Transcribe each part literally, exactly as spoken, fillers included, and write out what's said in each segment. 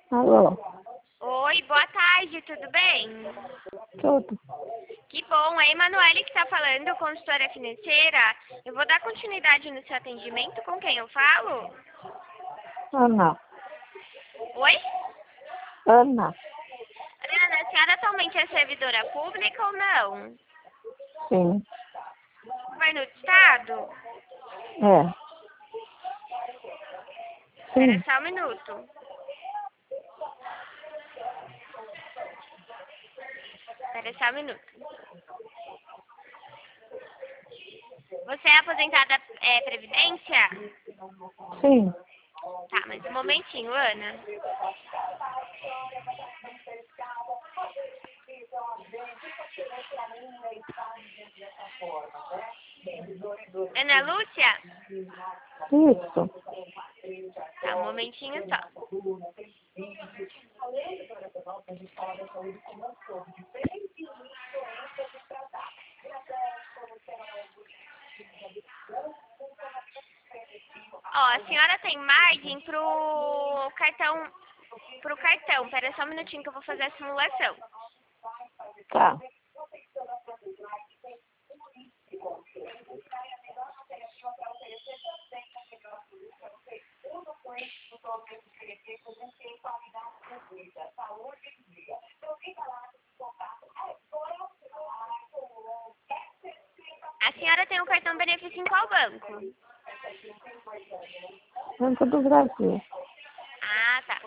Alô? Oi, boa tarde, tudo bem? Tudo? Que bom, é a Emanuele que está falando, consultora financeira. Eu vou dar continuidade no seu atendimento, com quem eu falo? Ana. Oi? Ana. Ana, a senhora atualmente é servidora pública ou não? Sim. Governo do Estado? É. Espera Sim. só um minuto. Espera só um minuto. Você é aposentada é, Previdência? Sim. Tá, mas um momentinho, Ana. Ana Lúcia? Isso. Tá, um momentinho só. Ó, a senhora tem margem pro cartão, pro cartão. Pera só um minutinho que eu vou fazer a simulação. Tá. A senhora tem o cartão benefício em qual banco? Banco do Brasil. Ah, tá.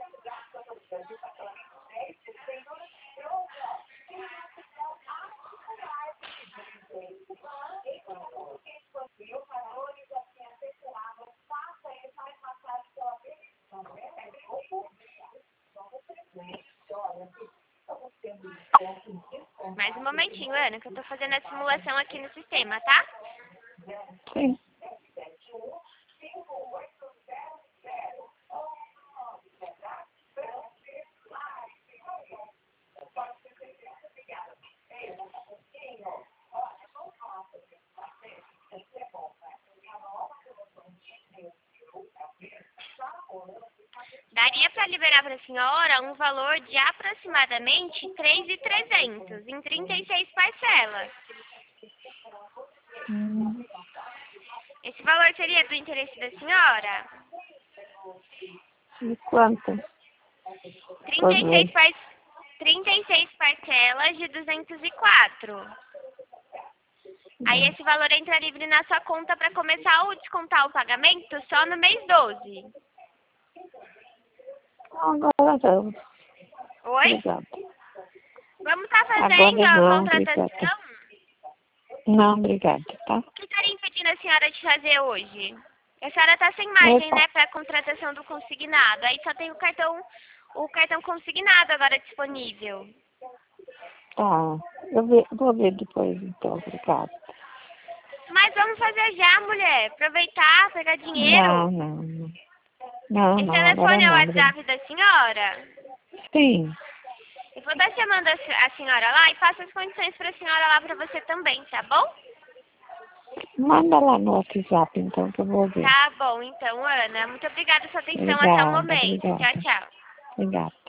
Mais um momentinho, Ana, que eu tô fazendo a simulação aqui no sistema, tá? Sim. Daria para liberar para a senhora um valor de aproximadamente três mil e trezentos em trinta e seis parcelas. Hum. Esse valor seria do interesse da senhora? E quanto? trinta Por e seis, mês? par... trinta e seis parcelas de duzentos e quatro. Aí esse valor entra livre na sua conta para começar ou descontar o pagamento só no mês doze. Agora não. Oi? Obrigada. Vamos estar fazendo Agora a não, obrigada. contratação? Não, obrigada, tá? O que estaria impedindo a senhora de fazer hoje? A senhora está sem margem, Epa. né, para a contratação do consignado. Aí só tem o cartão, o cartão consignado agora disponível. Tá. Eu ve- vou ver depois, então. Obrigada. Mas vamos fazer já, mulher. Aproveitar, pegar Não, dinheiro. não, não. Não, Esse não, agora telefone é o não. Obrigada. WhatsApp da senhora? Sim. Eu vou estar chamando a se- a senhora lá e passo as condições para a senhora lá para você também, tá bom? Manda lá no WhatsApp, então, que eu vou ver. Tá bom, então, Ana. Muito obrigada pela sua atenção até o Obrigada, momento. obrigada. Tchau, tchau. Obrigada.